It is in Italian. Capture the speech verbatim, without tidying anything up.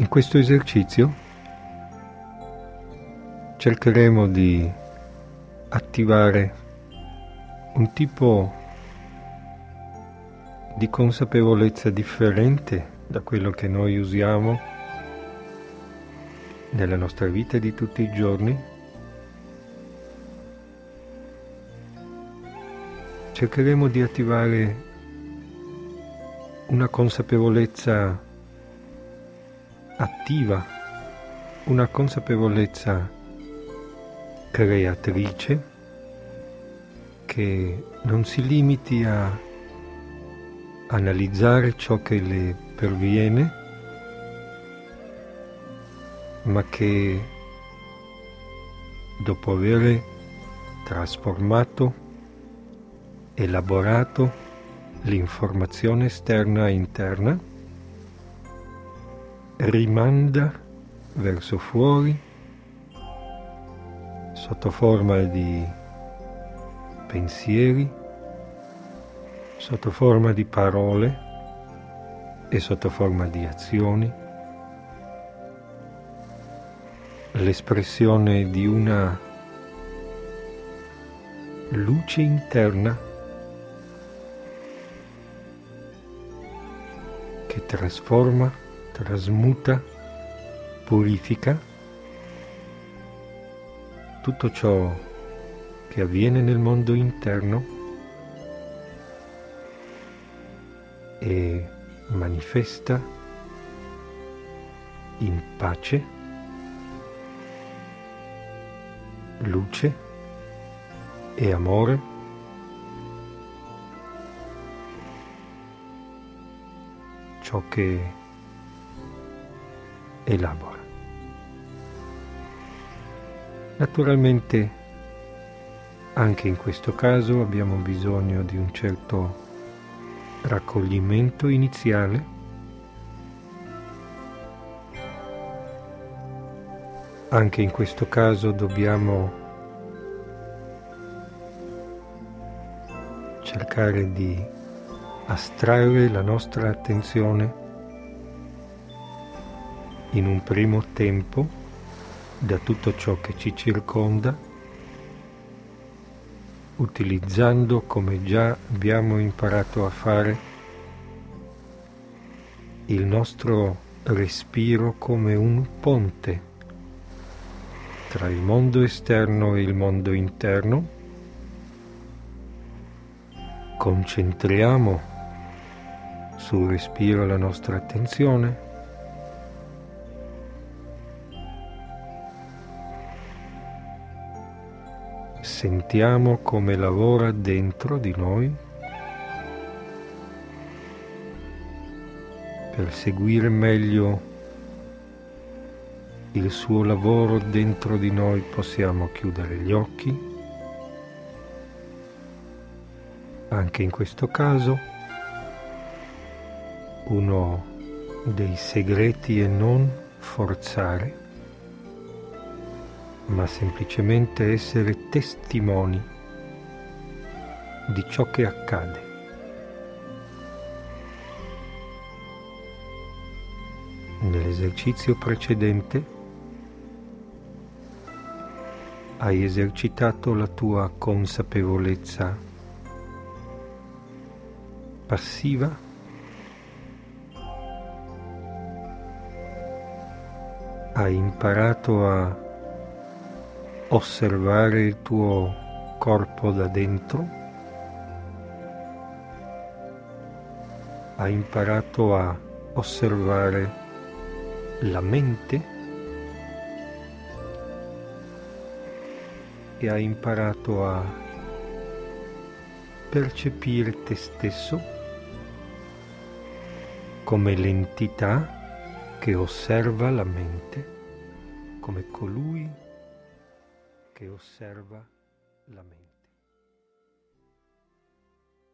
In questo esercizio cercheremo di attivare un tipo di consapevolezza differente da quello che noi usiamo nella nostra vita di tutti i giorni. Cercheremo di attivare una consapevolezza attiva, una consapevolezza creatrice che non si limiti a analizzare ciò che le perviene, ma che dopo aver trasformato, elaborato l'informazione esterna e interna, rimanda verso fuori sotto forma di pensieri, sotto forma di parole e sotto forma di azioni, l'espressione di una luce interna che trasforma, trasmuta, purifica tutto ciò che avviene nel mondo interno e manifesta in pace, luce e amore ciò che elabora. Naturalmente anche in questo caso abbiamo bisogno di un certo raccoglimento iniziale, anche in questo caso dobbiamo cercare di astrarre la nostra attenzione in un primo tempo da tutto ciò che ci circonda, utilizzando, come già abbiamo imparato a fare, il nostro respiro come un ponte tra il mondo esterno e il mondo interno. Concentriamo sul respiro la nostra attenzione, sentiamo come lavora dentro di noi. Per seguire meglio il suo lavoro dentro di noi possiamo chiudere gli occhi. Anche in questo caso uno dei segreti è non forzare, ma semplicemente essere testimoni di ciò che accade. Nell'esercizio precedente hai esercitato la tua consapevolezza passiva, hai imparato a osservare il tuo corpo da dentro, hai imparato a osservare la mente e hai imparato a percepire te stesso come l'entità che osserva la mente, come colui che osserva la mente.